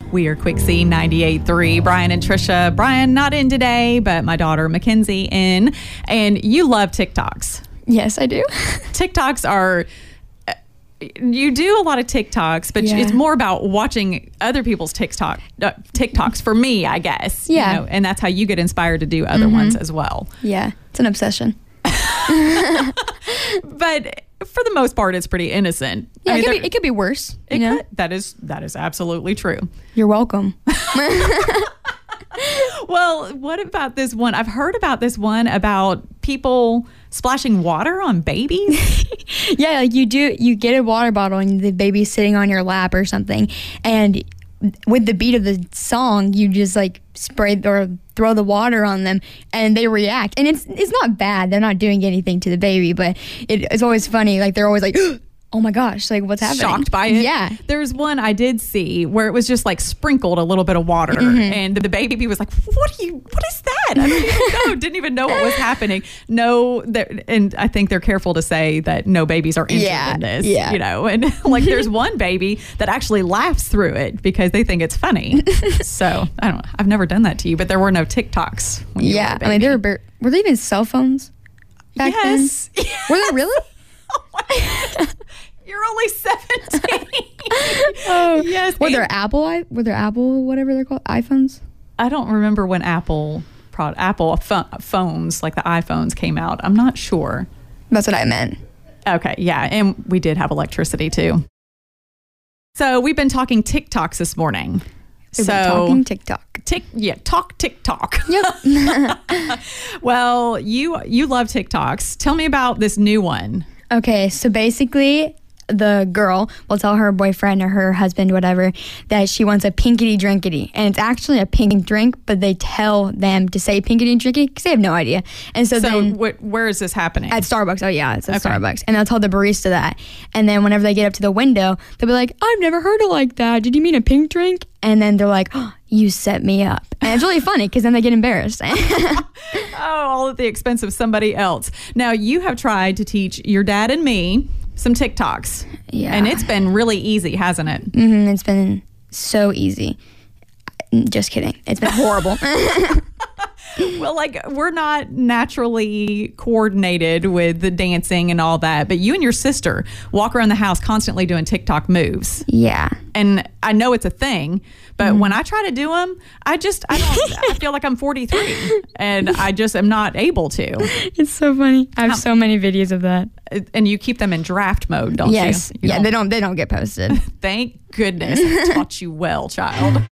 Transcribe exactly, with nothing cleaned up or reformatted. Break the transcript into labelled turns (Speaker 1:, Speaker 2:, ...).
Speaker 1: We are Quick C ninety-eight point three. Brian and Trisha. Brian not in today, but my daughter Mackenzie in. And you love TikToks.
Speaker 2: Yes, I do.
Speaker 1: TikToks are... You do a lot of TikToks, but
Speaker 2: Yeah.
Speaker 1: it's more about watching other people's TikTok uh, TikToks for me, I guess.
Speaker 2: Yeah.
Speaker 1: You know, and that's how you get inspired to do other
Speaker 2: Mhm.
Speaker 1: ones as well.
Speaker 2: Yeah, it's an obsession.
Speaker 1: But for the most part, it's pretty innocent.
Speaker 2: Yeah,
Speaker 1: I mean,
Speaker 2: it, could
Speaker 1: there-
Speaker 2: be, it could be worse. You
Speaker 1: it
Speaker 2: know?
Speaker 1: could- that is that is absolutely true.
Speaker 2: You're welcome.
Speaker 1: Well, what about this one? I've heard about this one about people splashing water on babies.
Speaker 2: Yeah, like you do, you get a water bottle and the baby's sitting on your lap or something, and with the beat of the song, you just like spray or throw the water on them, and they react. And it's it's not bad; they're not doing anything to the baby, but it, it's always funny. Like they're always like, "Oh my gosh, like what's happening?"
Speaker 1: Shocked by it.
Speaker 2: Yeah.
Speaker 1: There's one I did see where it was just like sprinkled a little bit of water,
Speaker 2: Mm-hmm.
Speaker 1: and the baby was like, "What are you? What is that?" I don't even know. Didn't even know what was happening. No, there- and I think they're careful to say that no babies are injured
Speaker 2: Yeah,
Speaker 1: in this.
Speaker 2: yeah.
Speaker 1: You know, and like there's one baby that actually laughs through it because they think it's funny. So I don't. I've never done that to you, but there were no TikToks. When you
Speaker 2: Yeah,
Speaker 1: were a
Speaker 2: I mean, there were
Speaker 1: baby.
Speaker 2: bar- were there even cell phones back
Speaker 1: yes.
Speaker 2: then? Were there really?
Speaker 1: Oh my God. You're only seventeen.
Speaker 2: Oh,
Speaker 1: yes.
Speaker 2: Were
Speaker 1: and-
Speaker 2: there Apple? i- Were there Apple? Whatever they're called, iPhones.
Speaker 1: I don't remember when Apple prod, Apple pho- phones like the iPhones came out. I'm not sure.
Speaker 2: That's what I meant.
Speaker 1: Okay, yeah, and we did have electricity too. So we've been talking TikToks this morning.
Speaker 2: We've
Speaker 1: so
Speaker 2: been talking TikTok.
Speaker 1: Tick, yeah, talk TikTok.
Speaker 2: Yep.
Speaker 1: Well, you you love TikToks. Tell me about this new one.
Speaker 2: Okay, so basically, the girl will tell her boyfriend or her husband, whatever, that she wants a pinkity drinkity. And it's actually a pink drink, but they tell them to say pinkity drinkity because they have no idea. And so,
Speaker 1: So
Speaker 2: then
Speaker 1: wh- where is this happening?
Speaker 2: at Starbucks, oh yeah, it's at
Speaker 1: Okay.
Speaker 2: Starbucks. And they'll tell the barista that. And then whenever they get up to the window, they'll be like, I've never heard it like that. Did you mean a pink drink? And then they're like, oh, you set me up. And it's really funny because then they get embarrassed.
Speaker 1: Oh, all at the expense of somebody else. Now, you have tried to teach your dad and me some TikToks.
Speaker 2: Yeah.
Speaker 1: And it's been really easy, hasn't it?
Speaker 2: hmm It's been so easy. Just kidding. It's been horrible.
Speaker 1: Well, like, we're not naturally coordinated with the dancing and all that, but you and your sister walk around the house constantly doing TikTok moves.
Speaker 2: Yeah.
Speaker 1: And I know it's a thing, but when I try to do them, I just, I don't, I feel like I'm forty-three and I just am not able to.
Speaker 2: It's so funny. I have
Speaker 1: How-
Speaker 2: so many videos of that.
Speaker 1: And you keep them in draft mode, don't
Speaker 2: Yes.
Speaker 1: you? You
Speaker 2: Yeah,
Speaker 1: don't-
Speaker 2: they don't they don't get posted.
Speaker 1: Thank goodness. I taught you well, child.